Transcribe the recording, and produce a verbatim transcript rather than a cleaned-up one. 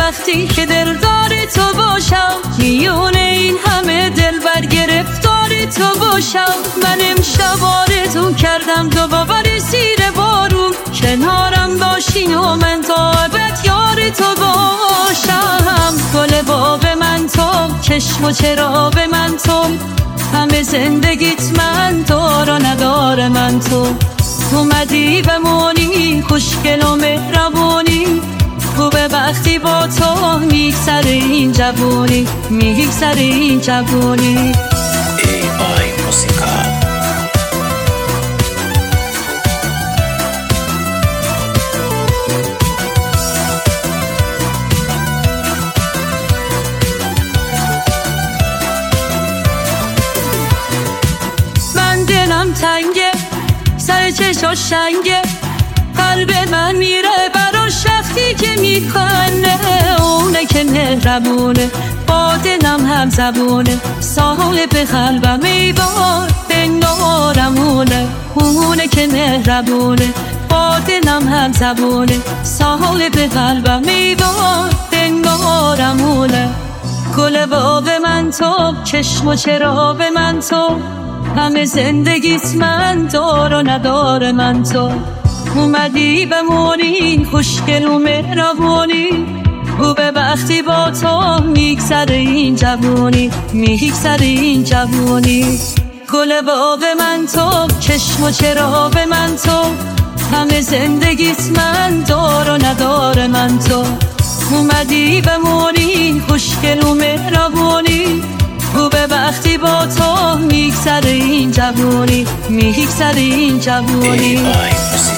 وقتی که دلدار تو باشم، میون این همه دل بر گرفتار تو باشم. من امشب آرزو کردم دو بابر زیر بارون کنارم باشین و من تا ابد یار تو باشم. گل باب من تو، چشم و چراب من تو، همه زندگیت من دار و ندار من تو. اومدی بمونی خوشگل و مهربونی، خوبه وقتی با تو میگذر این جوونی، میگذر این جوونی. ای آی موسیقا. من دلم تنگه، سر چشا شنگه، قلب من میره براش وقتی که میخنده. اونه که مهربونه با دلم هم زبونه، ساحل به قلبم ایوار بنگارمونه. اونه که مهربونه با دلم هم زبونه، ساحل به قلبم ایوار بنگارمونه. گل باب من تو، چشم و چراب من تو، همه زندگیت من دار و ندار من تو. اومدی بمونی خوشگل و مهربونی، خوبه وقتی با تو میگذر این جوونی، میگذر این جوونی. گل باغ من تو، چشم و چراب من تو، همه زندگیت من دار و ندار من تو. اومدی بمونی خوشگل و مهربونی، خوبه وقتی با تو میگذر این جوونی، میگذر این جوونی.